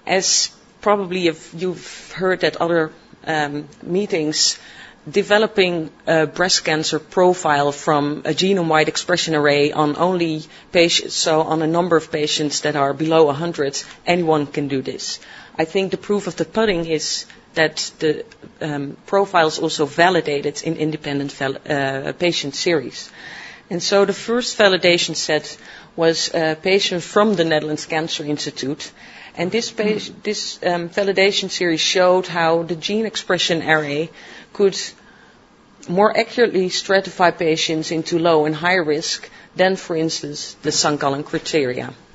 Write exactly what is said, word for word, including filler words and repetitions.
as probably if you've heard at other um, meetings, developing a breast cancer profile from a genome-wide expression array on only patients, so on a number of patients that are below one hundred, anyone can do this. I think the proof of the pudding is that the um, profile is also validated in independent val uh, patient series. And so the first validation set was a patient from the Netherlands Cancer Institute. And this, this um, validation series showed how the gene expression array could more accurately stratify patients into low and high risk than, for instance, the Saint Gallen criteria.